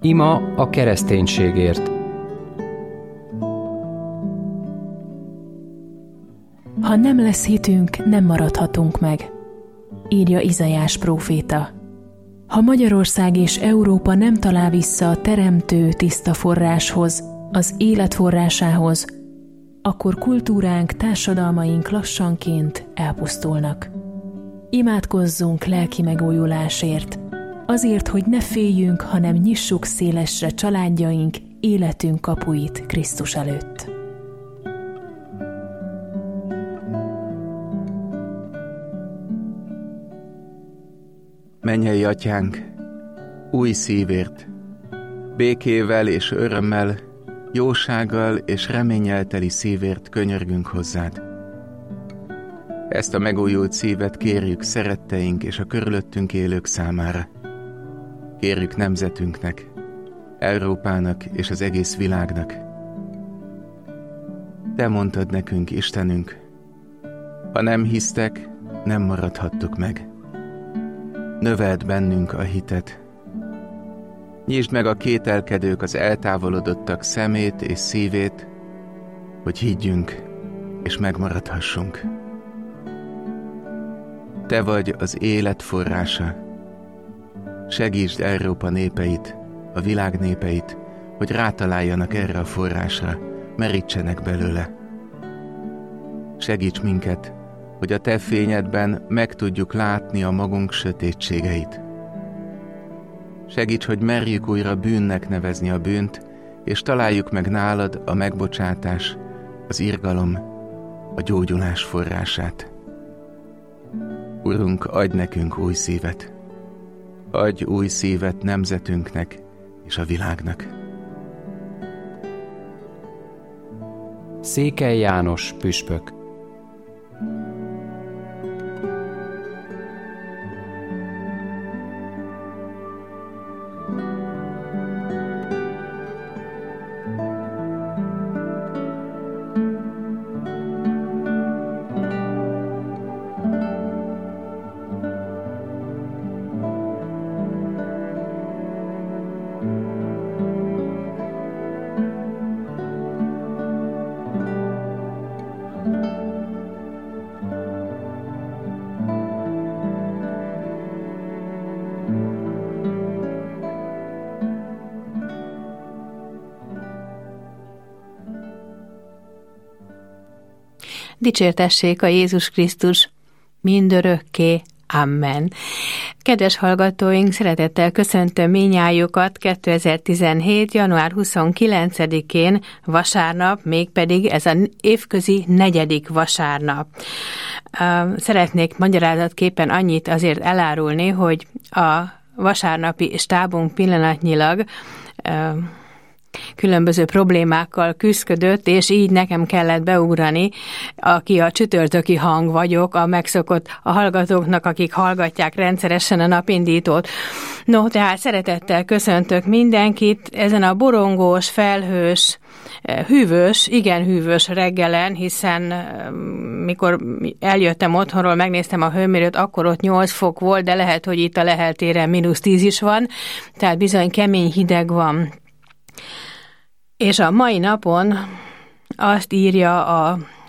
Ima a kereszténységért. Ha nem lesz hitünk, nem maradhatunk meg, írja Izaiás próféta. Ha Magyarország és Európa nem talál vissza a teremtő tiszta forráshoz, az élet forrásához, akkor kultúránk, társadalmaink lassanként elpusztulnak. Imádkozzunk lelki megújulásért, azért, hogy ne féljünk, hanem nyissuk szélesre családjaink, életünk kapuit Krisztus előtt. Mennyei Atyánk, új szívért, békével és örömmel, jósággal és reménnyel teli szívért könyörgünk hozzád. Ezt a megújult szívet kérjük szeretteink és a körülöttünk élők számára. Kérjük nemzetünknek, Európának és az egész világnak. Te mondtad nekünk, Istenünk, ha nem hisztek, nem maradhattuk meg. Növeld bennünk a hitet. Nyisd meg a kételkedők, az eltávolodottak szemét és szívét, hogy higgyünk és megmaradhassunk. Te vagy az élet forrása. Segítsd Európa népeit, a világ népeit, hogy rátaláljanak erre a forrásra, merítsenek belőle. Segíts minket, hogy a Te fényedben meg tudjuk látni a magunk sötétségeit. Segíts, hogy merjük újra bűnnek nevezni a bűnt, és találjuk meg nálad a megbocsátás, az irgalom, a gyógyulás forrását. Urunk, adj nekünk új szívet. Adj új szívet nemzetünknek és a világnak. Székely János püspök. Dicsértessék a Jézus Krisztus mindörökké. Amen. Kedves hallgatóink, szeretettel köszöntöm minnyájukat 2017. január 29-én vasárnap, mégpedig ez az évközi 4. vasárnap. Szeretnék magyarázatképpen annyit azért elárulni, hogy a vasárnapi stábunk pillanatnyilag különböző problémákkal küszködött, és így nekem kellett beugrani, aki a csütörtöki hang vagyok, a megszokott a hallgatóknak, akik hallgatják rendszeresen a napindítót. No, tehát szeretettel köszöntök mindenkit ezen a borongós, felhős, hűvös, igen hűvös reggelen, hiszen mikor eljöttem otthonról, megnéztem a hőmérőt, akkor ott 8 fok volt, de lehet, hogy itt a Lehel téren -10 is van, tehát bizony kemény hideg van. És a mai napon azt írja a